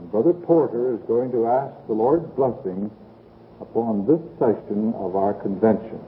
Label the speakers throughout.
Speaker 1: Brother Porter is going to ask the Lord's blessing upon this session of our convention.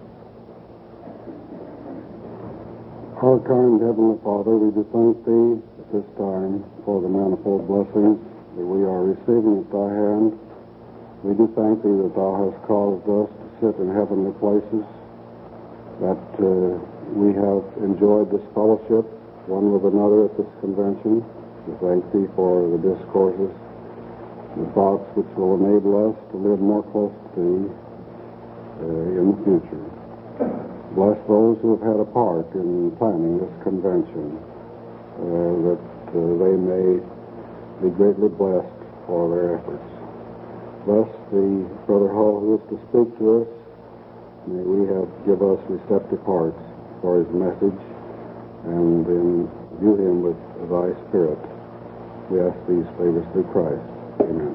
Speaker 2: Our kind Heavenly Father, we do thank Thee at this time for the manifold blessings that we are receiving at Thy hand. We do thank Thee that Thou hast caused us to sit in heavenly places, that we have enjoyed this fellowship one with another at this convention. We thank Thee for the discourses, the thoughts which will enable us to live more close to Thee in the future. Bless those who have had a part in planning this convention, that they may be greatly blessed for their efforts. Bless the Brother Hull who is to speak to us. May give us receptive hearts for his message, and imbue him with Thy Spirit. We ask these favors through Christ. Amen.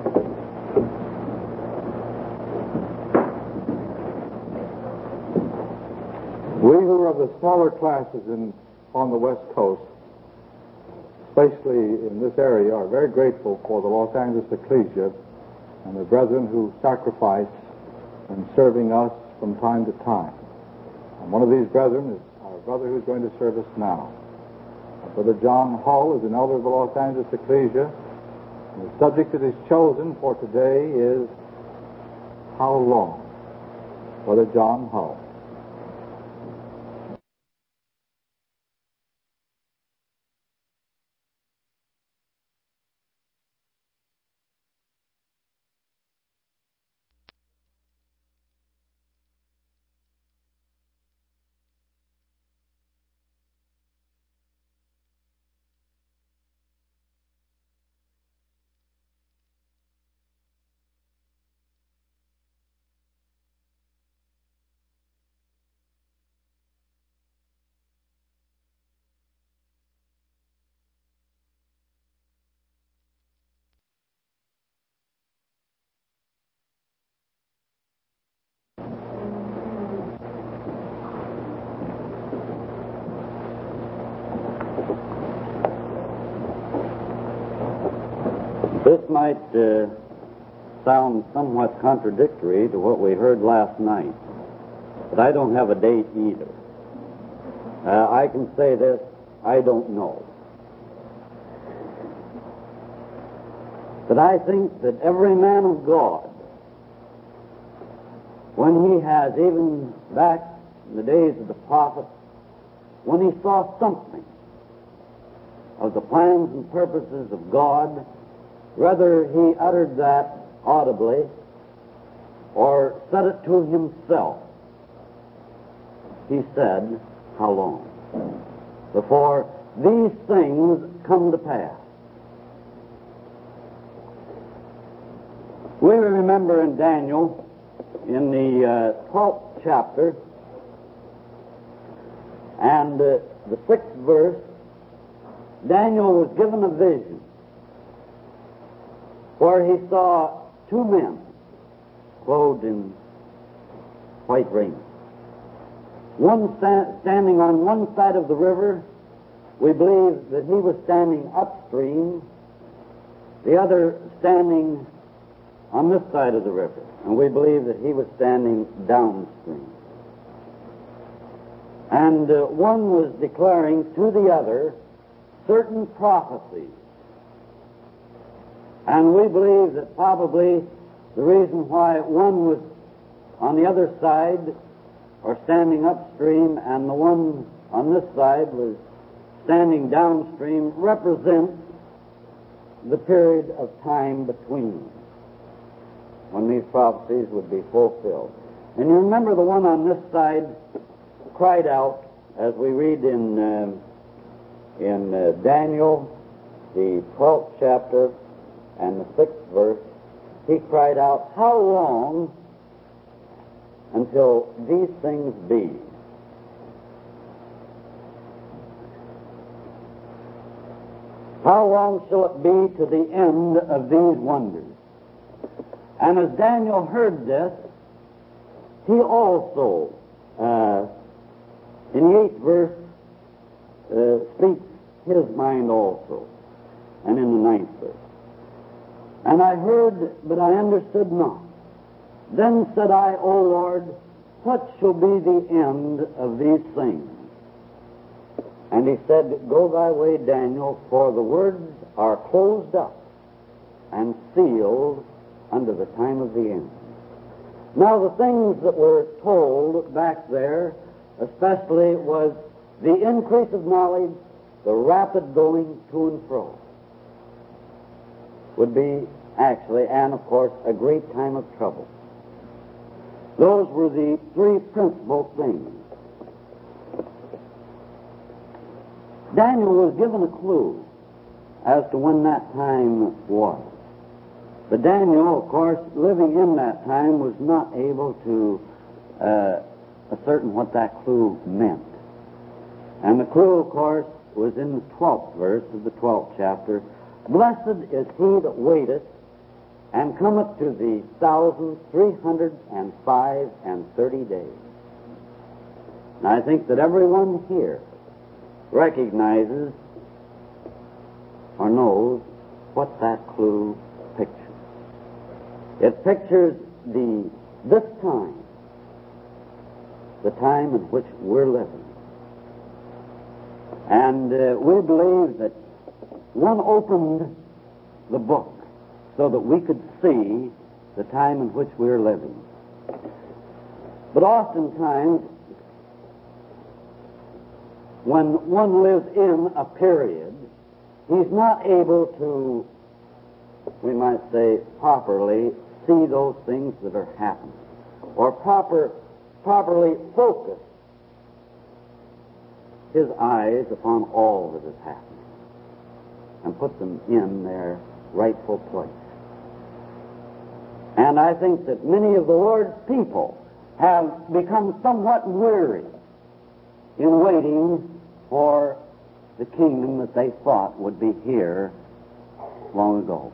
Speaker 1: We who are of the smaller classes on the West Coast, especially in this area, are very grateful for the Los Angeles Ecclesia and the brethren who sacrifice in serving us from time to time. And one of these brethren is our brother who's going to serve us now. Our Brother John Hull is an elder of the Los Angeles Ecclesia, and the subject that is chosen for today is how long? Brother John Hull.
Speaker 3: This might sound somewhat contradictory to what we heard last night, but I don't have a date either. I can say this, I don't know. But I think that every man of God, when he has, even back in the days of the prophets, when he saw something of the plans and purposes of God, whether he uttered that audibly or said it to himself, he said, how long? Before these things come to pass. We remember in Daniel, in the 12th chapter, and the 6th verse, Daniel was given a vision where he saw two men clothed in white raiment. One standing on one side of the river, we believe that he was standing upstream, the other standing on this side of the river, and we believe that he was standing downstream. And one was declaring to the other certain prophecies. And we believe that probably the reason why one was on the other side or standing upstream and the one on this side was standing downstream represents the period of time between when these prophecies would be fulfilled. And you remember the one on this side cried out, as we read in Daniel, the 12th chapter, and the 6th verse, he cried out, how long until these things be? How long shall it be to the end of these wonders? And as Daniel heard this, he also, in the 8th verse, speaks his mind also, and in the 9th verse. And I heard, but I understood not. Then said I, O Lord, what shall be the end of these things? And he said, Go thy way, Daniel, for the words are closed up and sealed unto the time of the end. Now the things that were told back there, especially, was the increase of knowledge, the rapid going to and fro, would be actually, and of course, a great time of trouble. Those were the three principal things. Daniel was given a clue as to when that time was. But Daniel, of course, living in that time, was not able to ascertain what that clue meant. And the clue, of course, was in the 12th verse of the 12th chapter. Blessed is he that waiteth, and cometh to the 1,330 days. And I think that everyone here recognizes or knows what that clue pictures. It pictures this time, the time in which we're living. And we believe that one opened the book so that we could see the time in which we're living. But oftentimes, when one lives in a period, he's not able to, we might say, properly see those things that are happening, or properly focus his eyes upon all that is happening and put them in their rightful place. And I think that many of the Lord's people have become somewhat weary in waiting for the kingdom that they thought would be here long ago.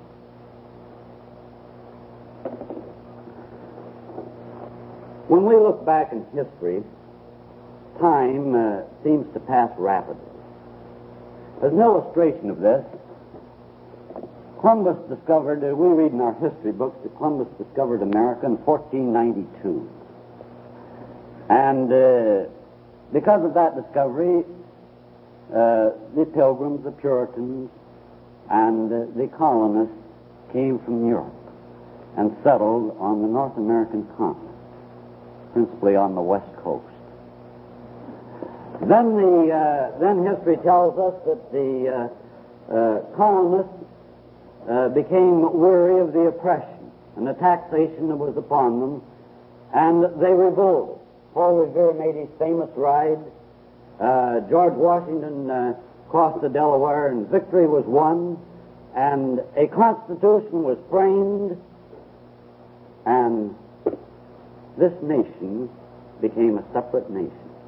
Speaker 3: When we look back in history, time seems to pass rapidly. As an illustration of this, Columbus discovered, we read in our history books that Columbus discovered America in 1492. And because of that discovery, the Pilgrims, the Puritans, and the colonists came from Europe and settled on the North American continent, principally on the west coast. Then history tells us that the colonists became weary of the oppression and the taxation that was upon them, and they revolted. Paul Revere made his famous ride. George Washington crossed the Delaware, and victory was won, and a constitution was framed, and this nation became a separate nation.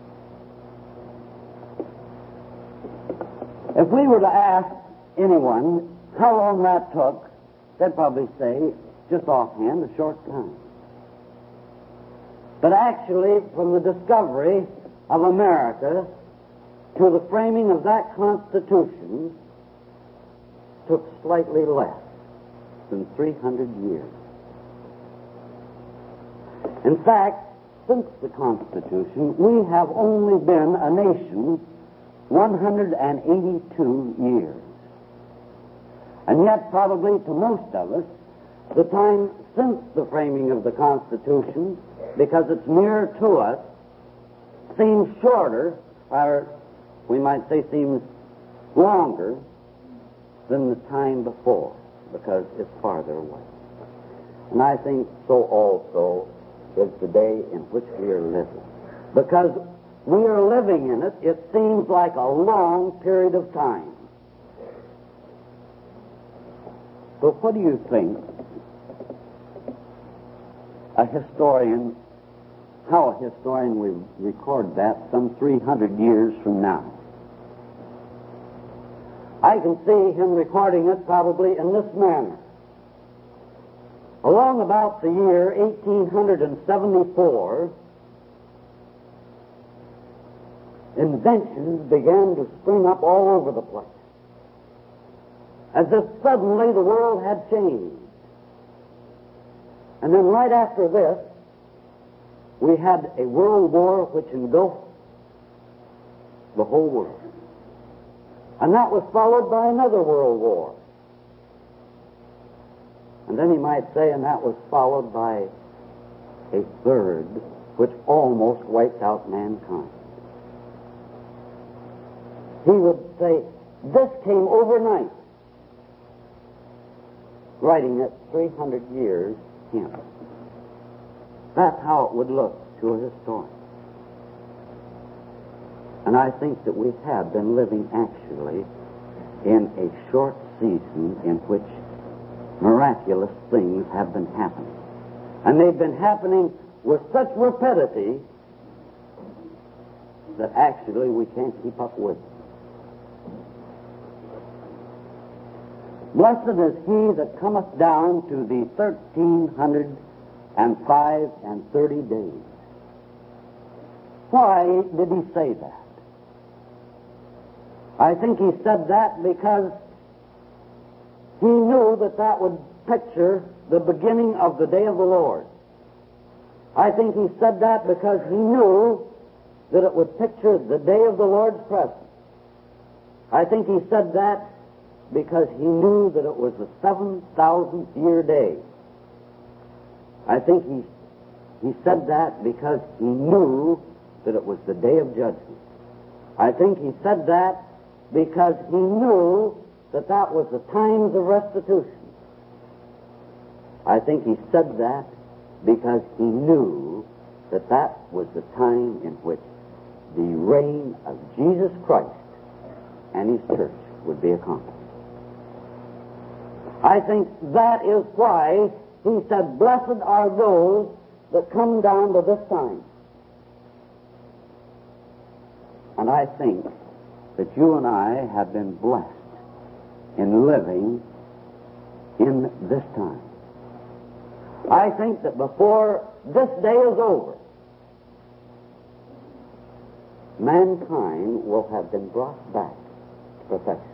Speaker 3: If we were to ask anyone how long that took, they'd probably say, just offhand, a short time. But actually, from the discovery of America to the framing of that Constitution, took slightly less than 300 years. In fact, since the Constitution, we have only been a nation 182 years. And yet, probably to most of us, the time since the framing of the Constitution, because it's nearer to us, seems shorter, or we might say seems longer than the time before, because it's farther away. And I think so also is the day in which we are living. Because we are living in it, it seems like a long period of time. So what do you think how a historian will record that some 300 years from now? I can see him recording it probably in this manner. Along about the year 1874, inventions began to spring up all over the place, as if suddenly the world had changed. And then right after this, we had a world war which engulfed the whole world. And that was followed by another world war. And then he might say, and that was followed by a third, which almost wiped out mankind. He would say, this came overnight, writing it 300 years hence. That's how it would look to a historian. And I think that we have been living actually in a short season in which miraculous things have been happening. And they've been happening with such rapidity that actually we can't keep up with them. Blessed is he that cometh down to the 1,305 and 30 days. Why did he say that? I think he said that because he knew that that would picture the beginning of the day of the Lord. I think he said that because he knew that it would picture the day of the Lord's presence. I think he said that because he knew that it was the 7,000th year day. I think he said that because he knew that it was the day of judgment. I think he said that because he knew that that was the times of restitution. I think he said that because he knew that that was the time in which the reign of Jesus Christ and his church would be accomplished. I think that is why he said, blessed are those that come down to this time. And I think that you and I have been blessed in living in this time. I think that before this day is over, mankind will have been brought back to perfection.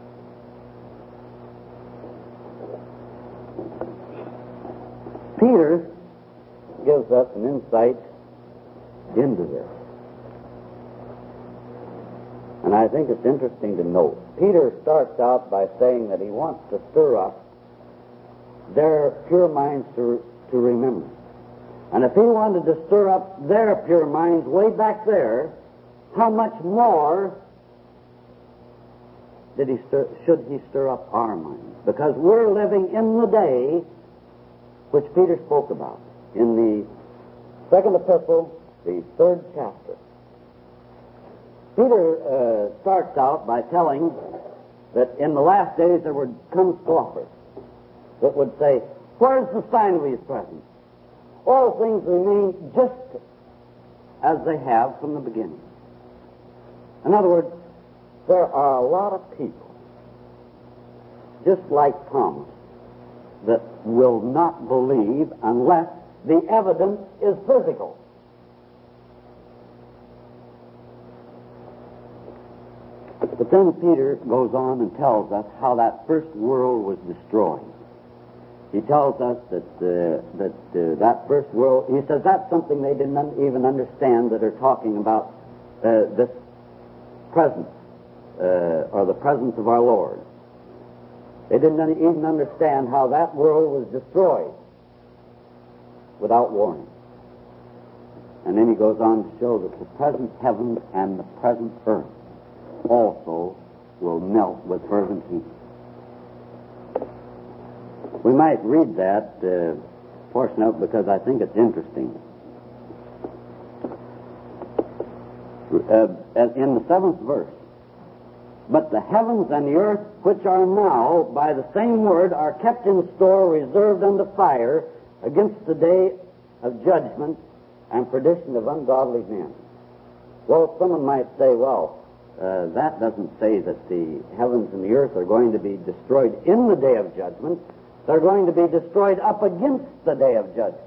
Speaker 3: Peter gives us an insight into this. And I think it's interesting to note. Peter starts out by saying that he wants to stir up their pure minds to remember. And if he wanted to stir up their pure minds way back there, how much more should he stir up our minds? Because we're living in the day which Peter spoke about in the second epistle, the 3rd chapter. Peter starts out by telling that in the last days there would come scoffers that would say, where's the sign of his presence? All things remain just as they have from the beginning. In other words, there are a lot of people, just like Thomas, that will not believe unless the evidence is physical. But then Peter goes on and tells us how that first world was destroyed. He tells us that first world, he says that's something they didn't even understand that are talking about this presence, or the presence of our Lord. They didn't even understand how that world was destroyed without warning. And then he goes on to show that the present heavens and the present earth also will melt with fervent heat. We might read that portion out because I think it's interesting. In the 7th verse, but the heavens and the earth, which are now by the same word, are kept in store, reserved unto fire, against the day of judgment and perdition of ungodly men. Well, someone might say, well, that doesn't say that the heavens and the earth are going to be destroyed in the day of judgment. They're going to be destroyed up against the day of judgment.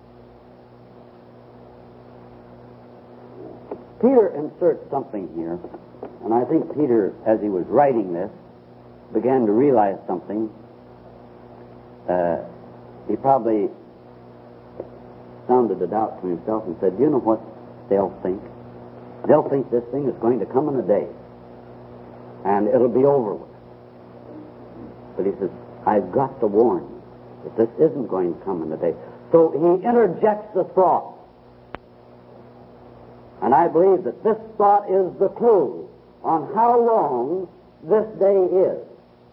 Speaker 3: Peter inserts something here, and I think Peter, as he was writing this, began to realize something. He probably sounded it out to himself and said, "Do you know what they'll think? They'll think this thing is going to come in a day, and it'll be over with." But he says, "I've got to warn you that this isn't going to come in a day." So he interjects the thought. And I believe that this thought is the clue on how long this day is.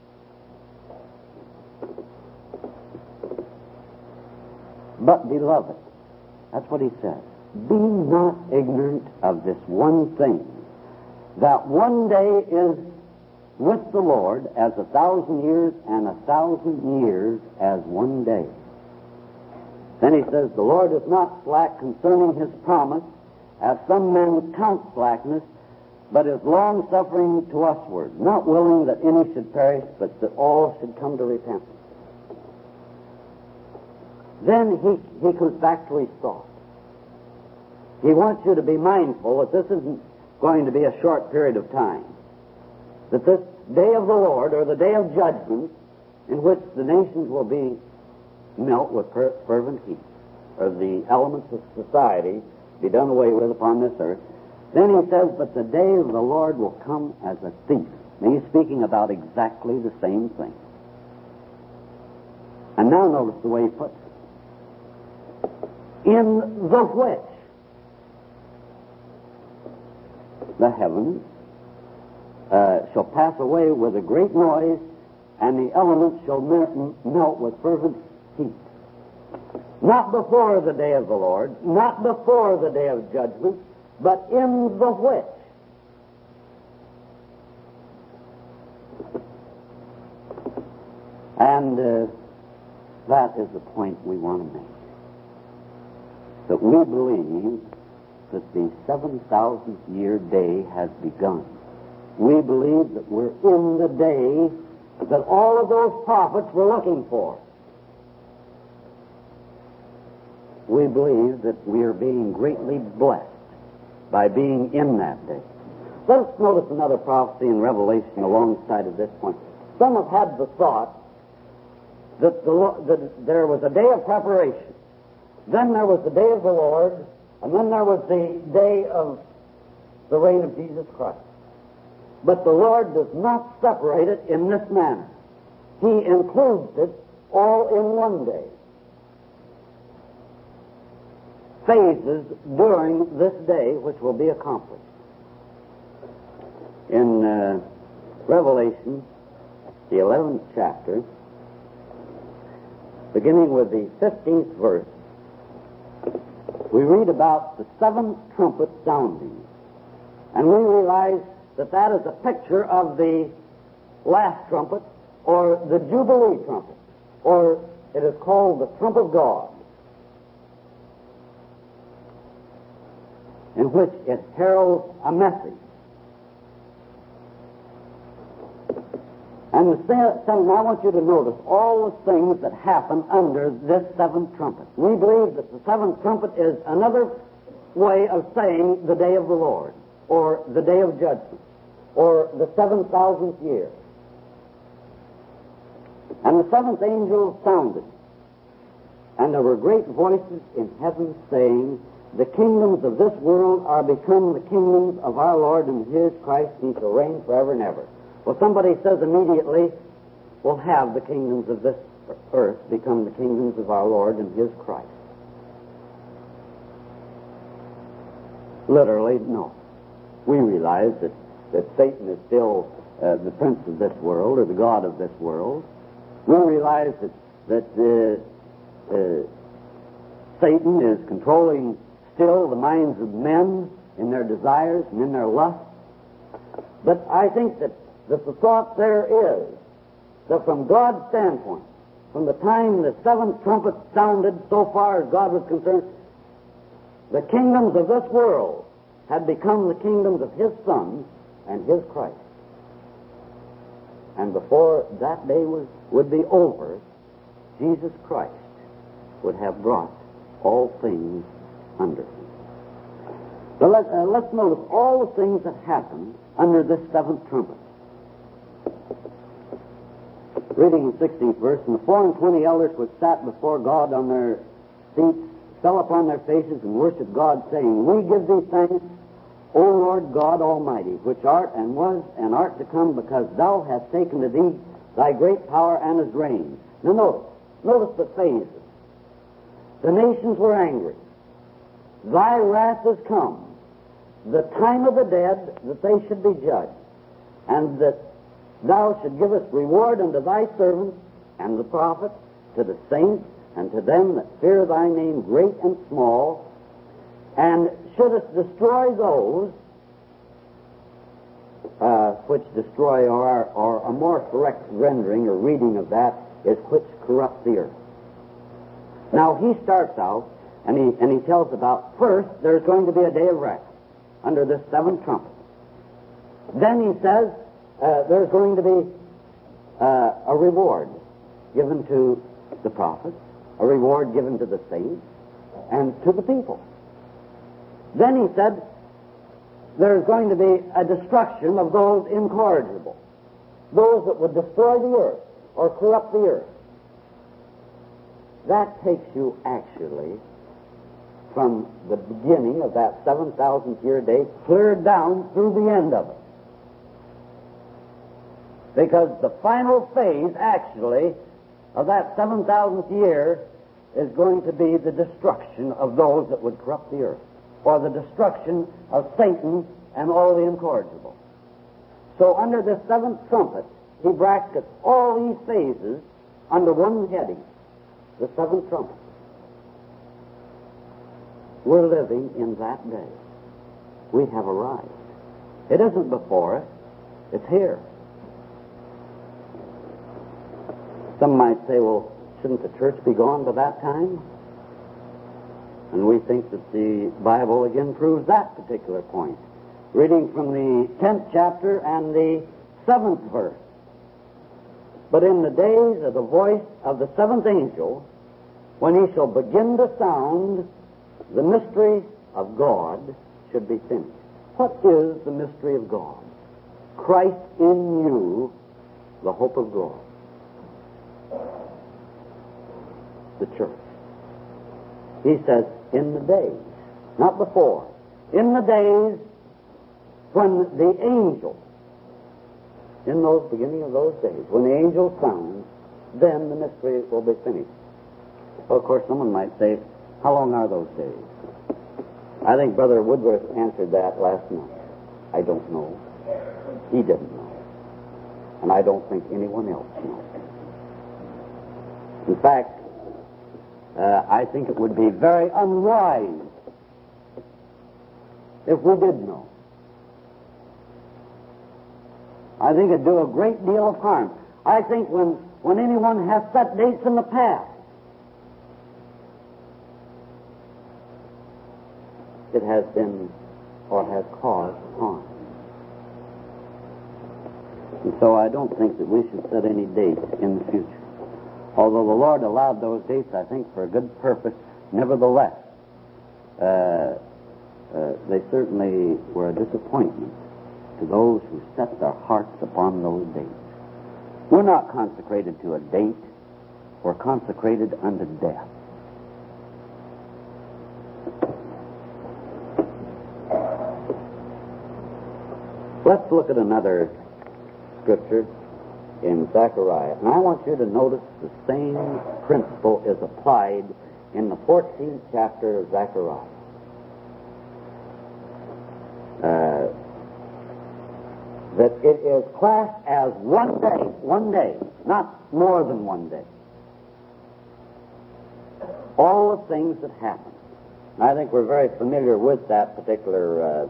Speaker 3: "But, beloved," that's what he says, "be not ignorant of this one thing, that one day is with the Lord as 1,000 years, and 1,000 years as one day." Then he says, "The Lord is not slack concerning his promise, as some men count slackness, but is long-suffering to usward, not willing that any should perish, but that all should come to repentance." Then he comes back to his thought. He wants you to be mindful that this isn't going to be a short period of time. That this day of the Lord, or the day of judgment, in which the nations will be melt with fervent heat, or the elements of society be done away with upon this earth. Then he says, "But the day of the Lord will come as a thief." And he's speaking about exactly the same thing. And now notice the way he puts it. "In the which the heavens shall pass away with a great noise, and the elements shall melt with fervent heat." Not before the day of the Lord, not before the day of judgment, but in the which. And that is the point we want to make. That we believe that the 7,000th year day has begun. We believe that we're in the day that all of those prophets were looking for. We believe that we are being greatly blessed by being in that day. Let us notice another prophecy in Revelation alongside of this point. Some have had the thought that there was a day of preparation, then there was the day of the Lord, and then there was the day of the reign of Jesus Christ. But the Lord does not separate it in this manner. He includes it all in one day. Phases during this day which will be accomplished. In Revelation, the 11th chapter, beginning with the 15th verse, we read about the seventh trumpet sounding. And we realize that that is a picture of the last trumpet, or the Jubilee trumpet, or it is called the trump of God, in which it heralds a message. And I want you to notice all the things that happen under this seventh trumpet. We believe that the seventh trumpet is another way of saying the day of the Lord, or the day of judgment, or the 7,000th year. And the seventh angel sounded, and there were great voices in heaven saying, "The kingdoms of this world are become the kingdoms of our Lord and his Christ, and he shall reign forever and ever." Well, somebody says immediately, "Will have the kingdoms of this earth become the kingdoms of our Lord and his Christ?" Literally, no. We realize that Satan is still the prince of this world, or the god of this world. We realize that Satan is controlling still the minds of men in their desires and in their lusts. But I think that the thought there is that from God's standpoint, from the time the seventh trumpet sounded, so far as God was concerned, the kingdoms of this world had become the kingdoms of his Son and his Christ. And before that day would be over, Jesus Christ would have brought all things under him. But let's notice all the things that happened under this seventh trumpet. Reading the 16th verse, "And the 24 elders which sat before God on their seats fell upon their faces and worshipped God, saying, We give thee thanks, O Lord God Almighty, which art and was and art to come, because thou hast taken to thee thy great power and his reign. Now notice the phases. The nations were angry. Thy wrath is come. The time of the dead, that they should be judged, and that thou should give us reward unto thy servants and the prophets, to the saints, and to them that fear thy name, great and small, and shouldest destroy those which destroy, or a more correct rendering or reading of that is which corrupt the earth. Now he starts out and he tells about, first, there's going to be a day of wrath under this seventh trumpet. Then he says there's going to be a reward given to the prophets, a reward given to the saints, and to the people. Then he said there's going to be a destruction of those incorrigible, those that would destroy the earth or corrupt the earth. That takes you actually from the beginning of that 7,000th year day clear down through the end of it. Because the final phase, actually, of that 7,000th year is going to be the destruction of those that would corrupt the earth, or the destruction of Satan and all the incorrigible. So under this seventh trumpet, he brackets all these phases under one heading, the seventh trumpet. We're living in that day. We have arrived. It isn't before us, it's here. Some might say, well, shouldn't the church be gone by that time? And we think that the Bible again proves that particular point. Reading from the 10th chapter and the 7th verse. But in the days of the voice of the seventh angel, when he shall begin to sound, the mystery of God should be finished. What is the mystery of God? Christ in you, the hope of glory. The church. He says, in the days, not before, in the days when the angel, in those beginning of those days, when the angel sounds, then the mystery will be finished. Well, of course, someone might say, how long are those days? I think Brother Woodworth answered that last night. I don't know. He didn't know. And I don't think anyone else knows. In fact, I think it would be very unwise if we did know. I think it'd do a great deal of harm. I think when anyone has set dates in the past, it has been or has caused harm. And so I don't think that we should set any dates in the future. Although the Lord allowed those dates, I think, for a good purpose, nevertheless, they certainly were a disappointment to those who set their hearts upon those dates. We're not consecrated to a date. We're consecrated unto death. Let's look at another scripture in Zechariah. And I want you to notice the same principle is applied in the 14th chapter of Zechariah. That it is classed as one day, not more than one day. All the things that happen. And I think we're very familiar with that particular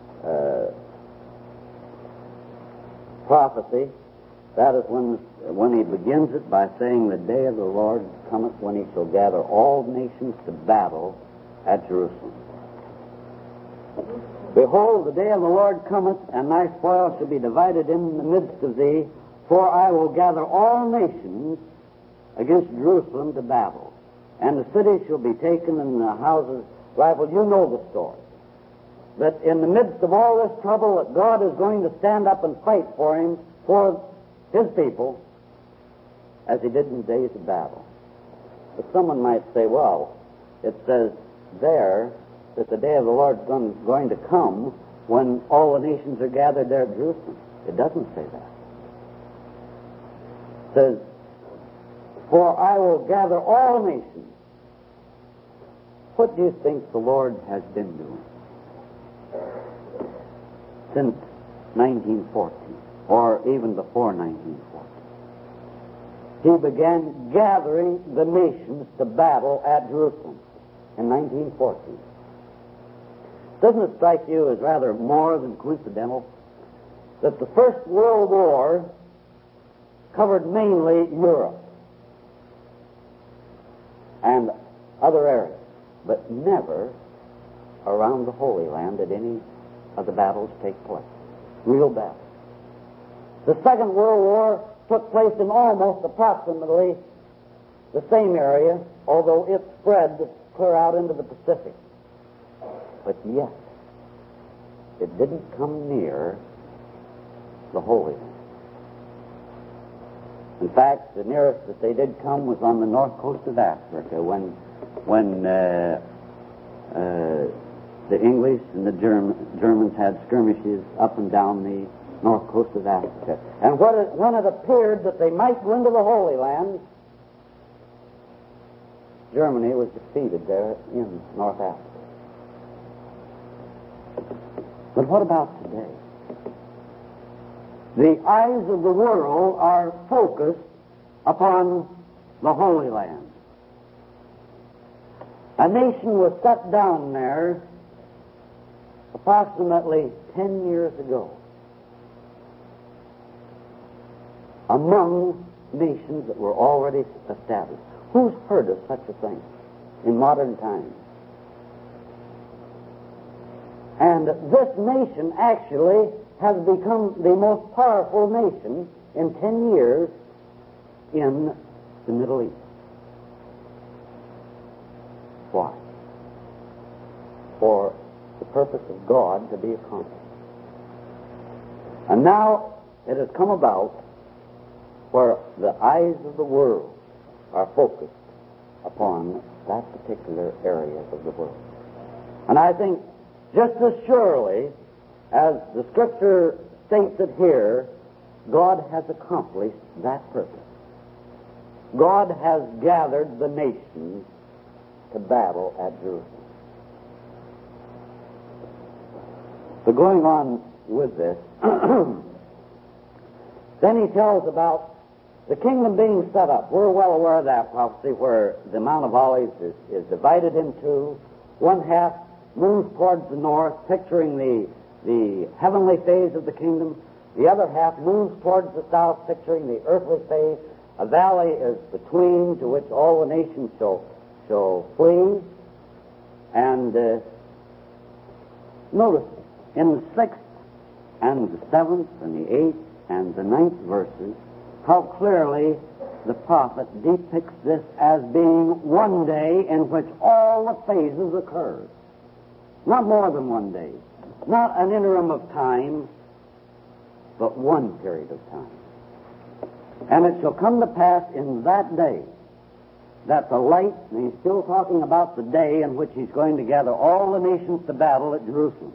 Speaker 3: prophecy. That is when he begins it by saying, the day of the Lord cometh when he shall gather all nations to battle at Jerusalem. Behold, the day of the Lord cometh, and thy spoil shall be divided in the midst of thee, for I will gather all nations against Jerusalem to battle. And the city shall be taken, and the houses rifled. You know the story. That in the midst of all this trouble, that God is going to stand up and fight for him, for his people, as he did in the days of battle. But someone might say, well, it says there that the day of the Lord is going to come when all the nations are gathered there at Jerusalem. It doesn't say that. It says, for I will gather all nations. What do you think the Lord has been doing since 1914, or even before 1914? He began gathering the nations to battle at Jerusalem in 1914. Doesn't it strike you as rather more than coincidental that the First World War covered mainly Europe and other areas, but never around the Holy Land did any of the battles take place, real battles. The Second World War took place in almost approximately the same area, although it spread clear out into the Pacific. But yet, it didn't come near the Holy Land. In fact, the nearest that they did come was on the north coast of Africa when the English and the Germans had skirmishes up and down the north coast of Africa. And when it appeared that they might go into the Holy Land, Germany was defeated there in North Africa. But what about today? The eyes of the world are focused upon the Holy Land. A nation was set down there approximately 10 years ago among nations that were already established. Who's heard of such a thing in modern times? And this nation actually has become the most powerful nation in 10 years in the Middle East. Why? For the purpose of God to be accomplished. And now it has come about where the eyes of the world are focused upon that particular area of the world. And I think just as surely as the Scripture states it here, God has accomplished that purpose. God has gathered the nations to battle at Jerusalem. So going on with this, then he tells about the kingdom being set up. We're well aware of that prophecy where the Mount of Olives is divided in two. One half moves towards the north, picturing the heavenly phase of the kingdom. The other half moves towards the south, picturing the earthly phase. A valley is between, to which all the nations shall flee. And notice, in the 6th and the 7th and the 8th and the 9th verses, how clearly the prophet depicts this as being one day in which all the phases occur. Not more than one day. Not an interim of time, but one period of time. And it shall come to pass in that day that the light, and he's still talking about the day in which he's going to gather all the nations to battle at Jerusalem.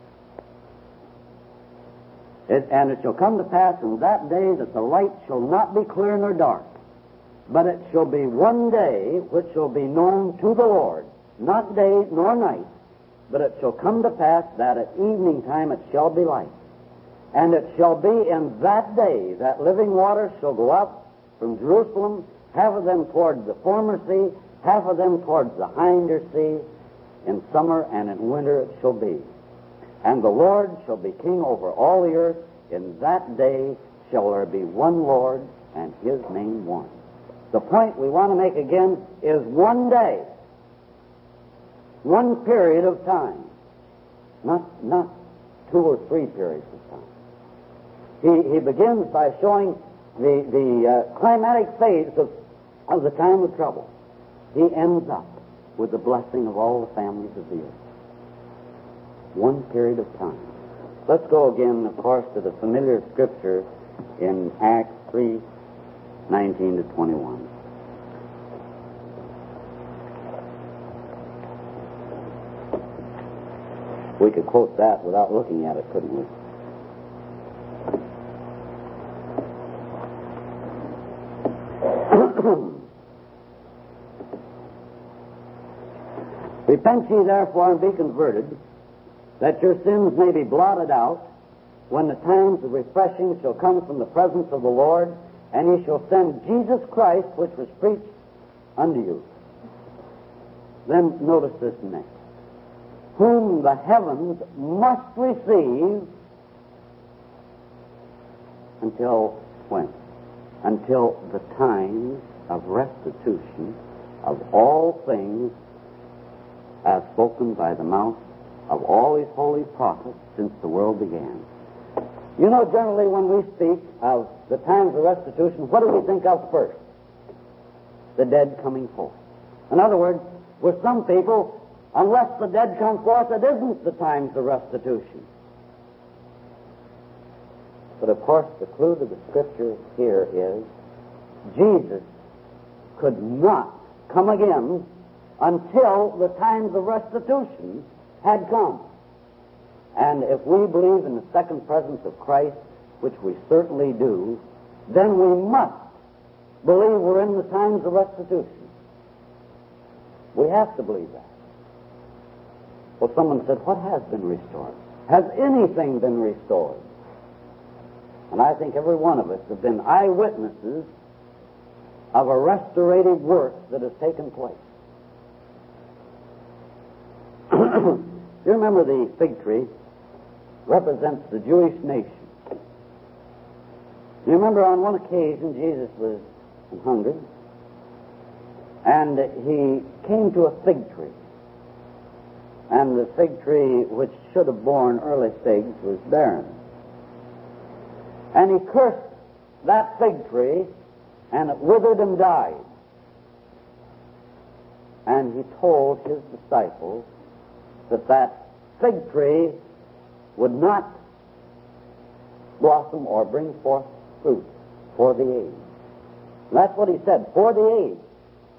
Speaker 3: And it shall come to pass in that day that the light shall not be clear nor dark, but it shall be one day which shall be known to the Lord, not day nor night, but it shall come to pass that at evening time it shall be light. And it shall be in that day that living waters shall go up from Jerusalem, half of them towards the former sea, half of them towards the hinder sea. In summer and in winter it shall be. And the Lord shall be king over all the earth. In that day shall there be one Lord, and his name one. The point we want to make again is one day, one period of time, not 2 or 3 periods of time. He begins by showing the climatic phase of the time of trouble. He ends up with the blessing of all the families of the earth. One period of time. Let's go again, of course, to the familiar scripture in Acts 3:19 to 21. We could quote that without looking at it, couldn't we? Repent ye therefore and be converted, that your sins may be blotted out, when the times of refreshing shall come from the presence of the Lord, and he shall send Jesus Christ, which was preached unto you. Then notice this next. Whom the heavens must receive until when? Until the times of restitution of all things as spoken by the mouth of all his holy prophets since the world began. You know, generally when we speak of the times of restitution, what do we think of first? The dead coming forth. In other words, with some people, unless the dead come forth, it isn't the times of restitution. But of course, the clue to the Scripture here is Jesus could not come again until the times of restitution had come. And if we believe in the second presence of Christ, which we certainly do, then we must believe we're in the times of restitution. We have to believe that. Well, someone said, what has been restored? Has anything been restored? And I think every one of us have been eyewitnesses of a restorative work that has taken place. You remember the fig tree represents the Jewish nation. You remember on one occasion Jesus was hungry, and he came to a fig tree. And the fig tree, which should have borne early figs, was barren. And he cursed that fig tree, and it withered and died. And he told his disciples that fig tree would not blossom or bring forth fruit for the age. And that's what he said, for the age.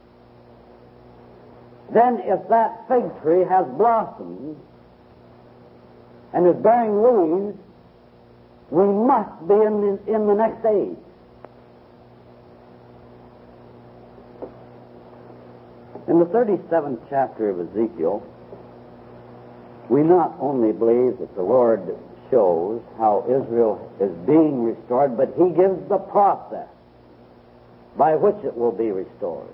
Speaker 3: Then if that fig tree has blossomed and is bearing leaves, we must be in the next age. In the 37th chapter of Ezekiel, we not only believe that the Lord shows how Israel is being restored, but he gives the process by which it will be restored.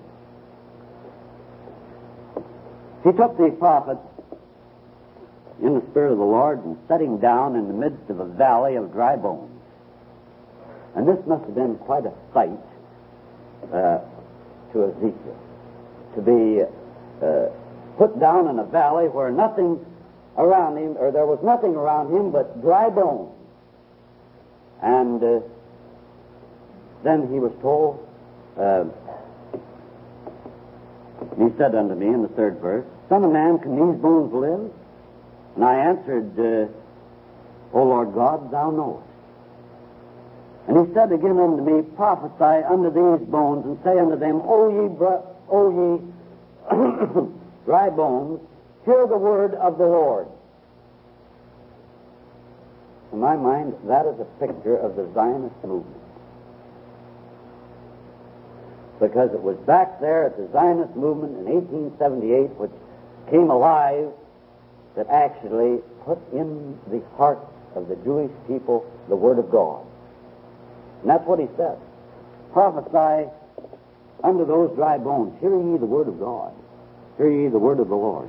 Speaker 3: He took the prophet in the Spirit of the Lord and set him down in the midst of a valley of dry bones. And this must have been quite a sight to Ezekiel, to be put down in a valley where nothing around him, or there was nothing around him but dry bones. And then he was told, he said unto me in the 3rd verse, Son of man, can these bones live? And I answered, O Lord God, thou knowest. And he said again unto me, Prophesy unto these bones, and say unto them, O ye dry bones, hear the word of the Lord. In my mind, that is a picture of the Zionist movement. Because it was back there at the Zionist movement in 1878, which came alive, that actually put in the hearts of the Jewish people the Word of God. And that's what he said. Prophesy unto those dry bones, hear ye the Word of God. Hear ye the word of the Lord.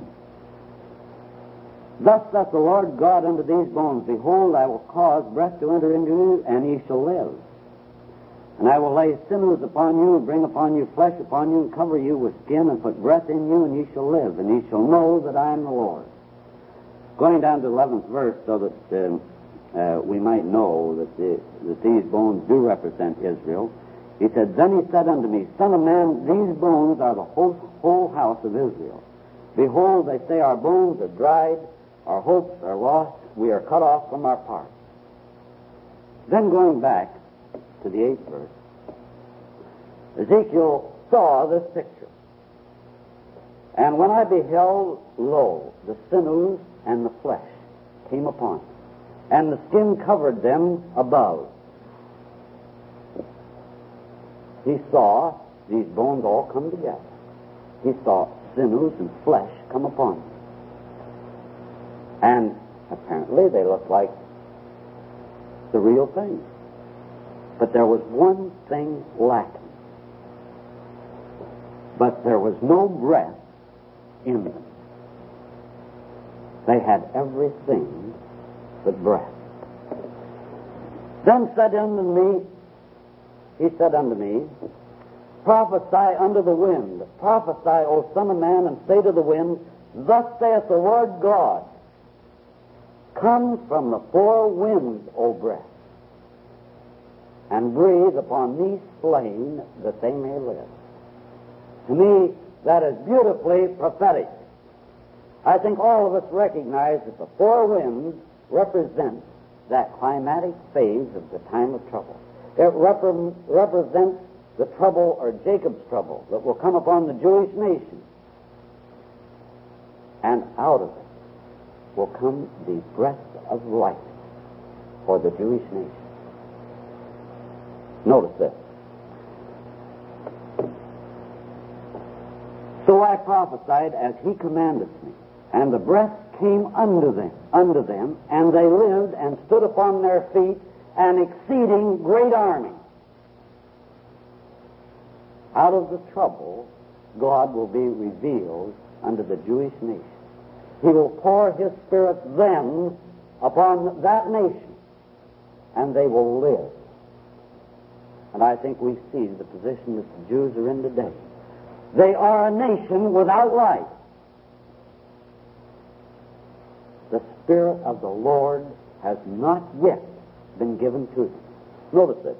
Speaker 3: Thus saith the Lord God unto these bones, Behold, I will cause breath to enter into you, and ye shall live. And I will lay sinews upon you, and bring upon you flesh upon you, and cover you with skin, and put breath in you, and ye shall live, and ye shall know that I am the Lord. Going down to the 11th verse, so that we might know that these bones do represent Israel. He said, Then he said unto me, Son of man, these bones are the whole house of Israel. Behold, they say, our bones are dried, our hopes are lost, we are cut off from our part. Then going back to the 8th verse, Ezekiel saw this picture. And when I beheld, lo, the sinews and the flesh, came upon him, and the skin covered them above. He saw these bones all come together. He saw sinews and flesh come upon them. And apparently they looked like the real thing. But there was one thing lacking. But there was no breath in them. They had everything but breath. Then said unto me, he said unto me, prophesy unto the wind. Prophesy, O son of man, and say to the wind, thus saith the Lord God, come from the four winds, O breath, and breathe upon these slain that they may live. To me, that is beautifully prophetic. I think all of us recognize that the four winds represent that climatic phase of the time of trouble. It represents the trouble, or Jacob's trouble, that will come upon the Jewish nation. And out of it will come the breath of life for the Jewish nation. Notice this. So I prophesied as he commanded me, and the breath came unto them, and they lived and stood upon their feet, an exceeding great army. Out of the trouble, God will be revealed unto the Jewish nation. He will pour his Spirit then upon that nation, and they will live. And I think we see the position that the Jews are in today. They are a nation without life. The Spirit of the Lord has not yet been given to them. Notice this.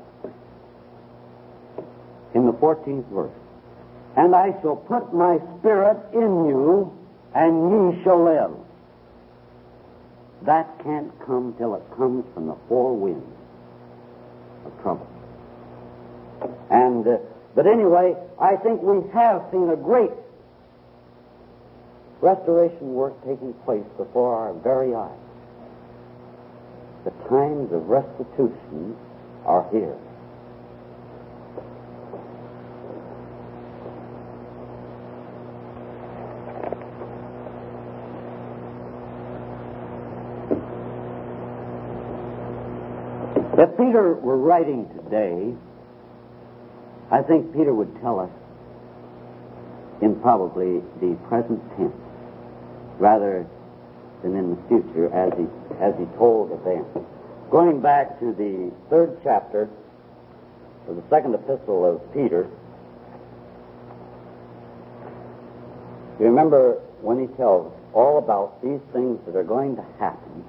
Speaker 3: In the 14th verse. And I shall put my Spirit in you, and ye shall live. That can't come till it comes from the four winds of trouble. And but anyway, I think we have seen a great restoration work taking place before our very eyes. The times of restitution are here. If Peter were writing today, I think Peter would tell us in probably the present tense, rather than in the future, as he told of them. Going back to the 3rd chapter of the 2nd epistle of Peter, you remember when he tells all about these things that are going to happen.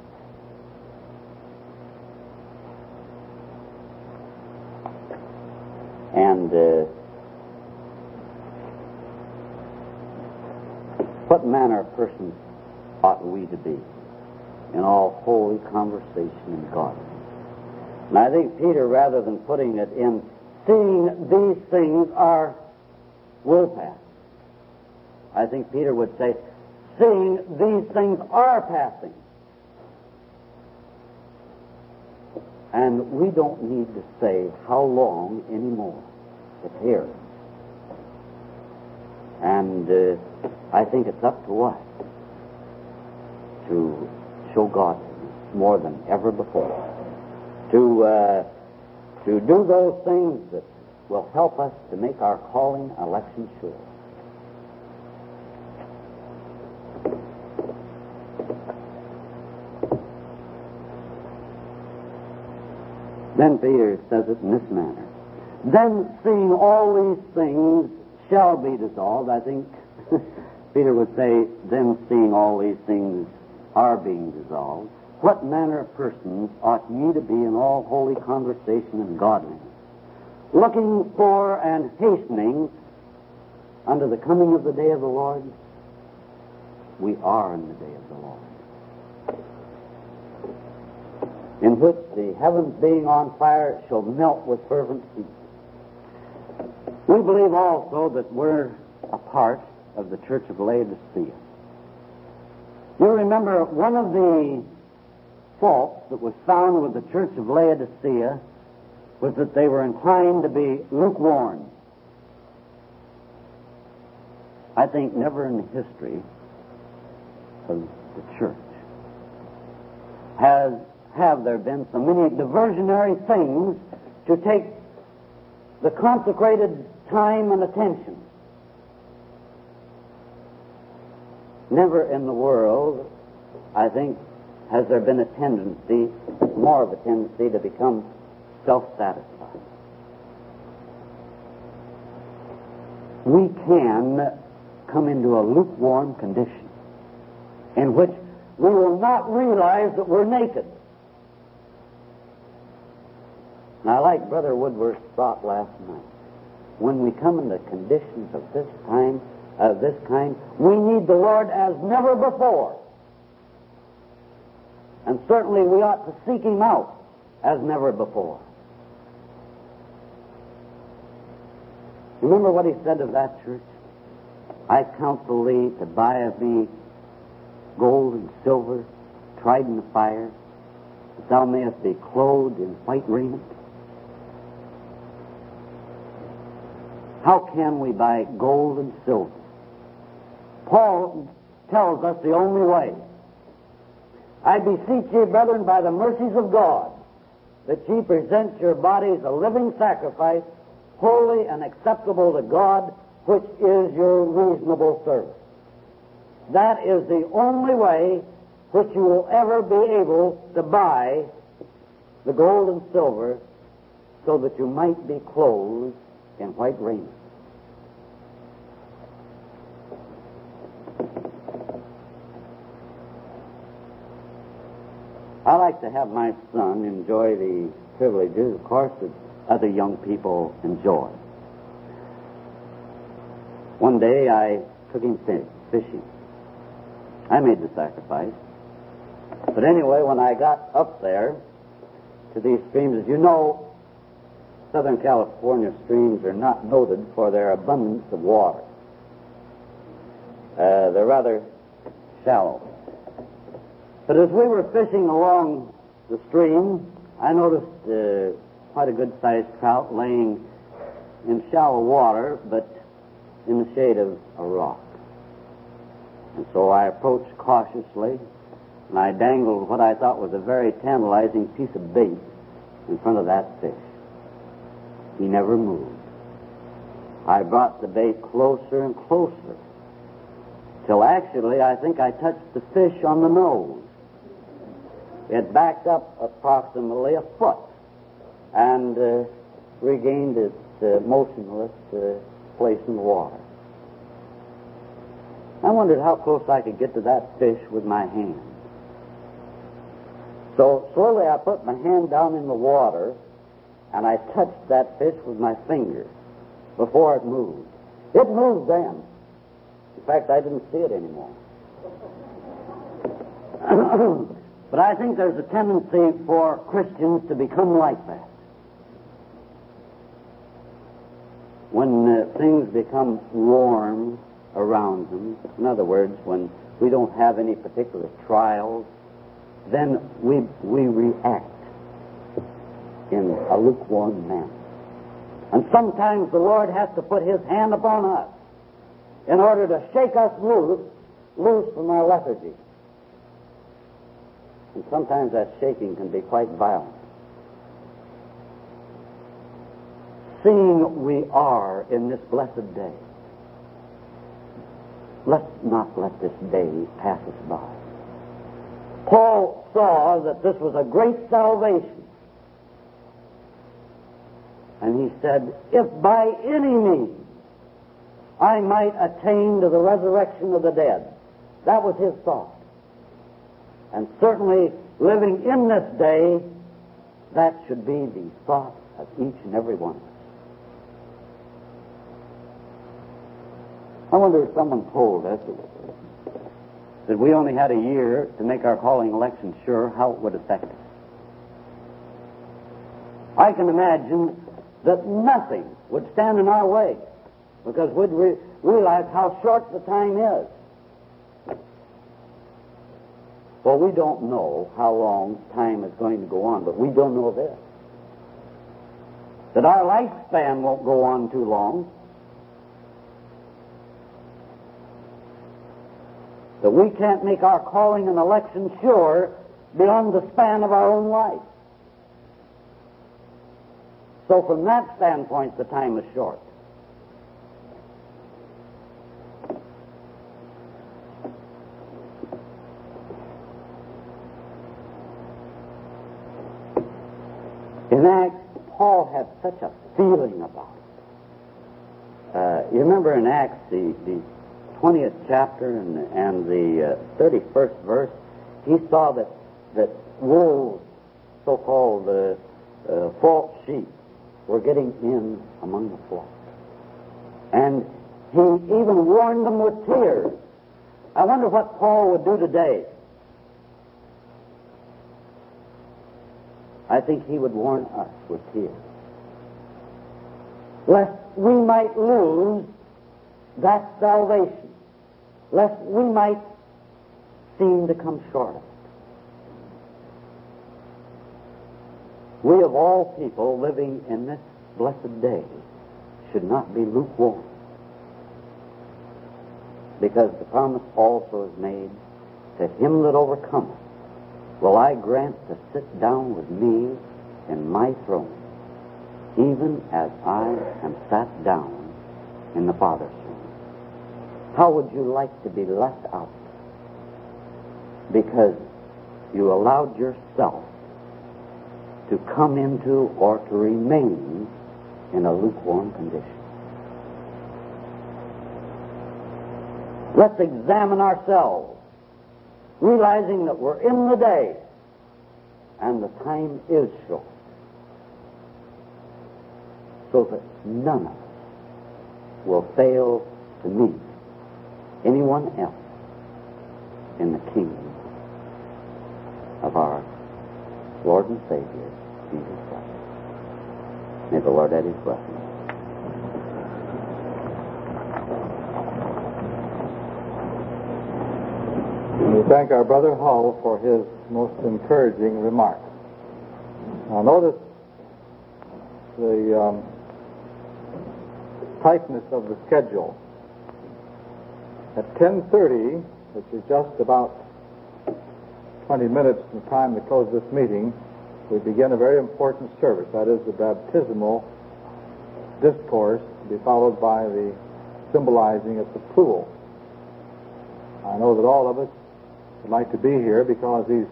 Speaker 3: And what manner of persons ought we to be in all holy conversation and godliness? And I think Peter, rather than putting it in seeing these things will pass, I think Peter would say, seeing these things are passing. And we don't need to say how long anymore. It's here. And I think it's up to us to show God more than ever before. To do those things that will help us to make our calling election sure. Then Peter says it in this manner. Then, seeing all these things shall be dissolved, I think Peter would say, then seeing all these things are being dissolved, what manner of persons ought ye to be in all holy conversation and godliness, looking for and hastening unto the coming of the day of the Lord? We are in the day of the Lord, in which the heavens being on fire shall melt with fervent heat. We believe also that we're a part of the church of Laodicea. You remember one of the faults that was found with the church of Laodicea was that they were inclined to be lukewarm. I think never in the history of the church have there been so many diversionary things to take the consecrated time and attention. Never in the world, I think, has there been a tendency, more of a tendency, to become self-satisfied. We can come into a lukewarm condition in which we will not realize that we're naked. And I like Brother Woodworth's thought last night. When we come into conditions of this kind, we need the Lord as never before. And certainly we ought to seek Him out as never before. Remember what He said of that church? I counsel thee to buy of me gold and silver, tried in the fire, that thou mayest be clothed in white raiment. How can we buy gold and silver? Paul tells us the only way. I beseech ye, brethren, by the mercies of God, that ye present your bodies a living sacrifice, holy and acceptable to God, which is your reasonable service. That is the only way which you will ever be able to buy the gold and silver so that you might be clothed in white raiment. I like to have my son enjoy the privileges, of course, that other young people enjoy. One day I took him fishing. I made the sacrifice. But anyway, when I got up there to these streams, as you know, Southern California streams are not noted for their abundance of water. They're rather shallow. But as we were fishing along the stream, I noticed quite a good-sized trout laying in shallow water, but in the shade of a rock. And so I approached cautiously, and I dangled what I thought was a very tantalizing piece of bait in front of that fish. He never moved. I brought the bait closer and closer, till actually I think I touched the fish on the nose. It backed up approximately a foot and regained its motionless place in the water. I wondered how close I could get to that fish with my hand. So slowly I put my hand down in the water and I touched that fish with my finger before it moved. It moved then. In fact, I didn't see it anymore. But I think there's a tendency for Christians to become like that. When things become warm around them, in other words, when we don't have any particular trials, then we react in a lukewarm manner. And sometimes the Lord has to put His hand upon us in order to shake us loose from our lethargy. And sometimes that shaking can be quite violent. Seeing we are in this blessed day, let's not let this day pass us by. Paul saw that this was a great salvation. And he said, if by any means I might attain to the resurrection of the dead. That was his thought. And certainly, living in this day, that should be the thought of each and every one of us. I wonder if someone told us that we only had a year to make our calling election sure, how it would affect us. I can imagine that nothing would stand in our way, because we'd realize how short the time is. Well, we don't know how long time is going to go on, but we don't know this. That our lifespan won't go on too long. That we can't make our calling and election sure beyond the span of our own life. So from that standpoint, the time is short. In Acts, Paul had such a feeling about it. You remember in Acts, the 20th chapter and the 31st verse, he saw that wolves, so-called false sheep, were getting in among the flock. And he even warned them with tears. I wonder what Paul would do today. I think he would warn us with tears, lest we might lose that salvation, lest we might seem to come short of it. We of all people living in this blessed day should not be lukewarm, because the promise also is made, to him that overcometh will I grant to sit down with me in my throne, even as I am sat down in the Father's throne. How would you like to be left out because you allowed yourself to come into or to remain in a lukewarm condition? Let's examine ourselves, realizing that we're in the day and the time is short, so that none of us will fail to meet anyone else in the kingdom of our Lord and Savior, Jesus Christ. May the Lord add his blessing.
Speaker 1: We thank our brother Hull for his most encouraging remarks. Now notice the tightness of the schedule. At 10:30, which is just about 20 minutes from the time to close this meeting, we begin a very important service. That is the baptismal discourse, to be followed by the symbolizing at the pool. I know that all of us would like to be here because these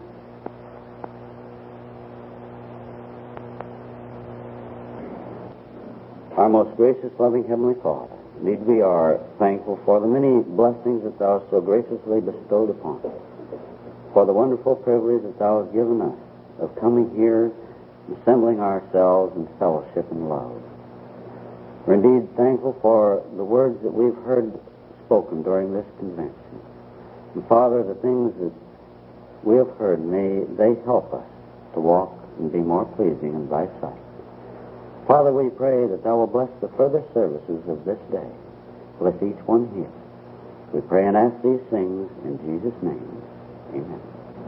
Speaker 3: Our most gracious, loving Heavenly Father, indeed we are thankful for the many blessings that Thou hast so graciously bestowed upon us, for the wonderful privilege that Thou hast given us of coming here, assembling ourselves in fellowship and love. We're indeed thankful for the words that we've heard spoken during this convention. And Father, the things that we have heard, may they help us to walk and be more pleasing in Thy sight. Father, we pray that Thou will bless the further services of this day. Bless each one here. We pray and ask these things in Jesus' name. Amen.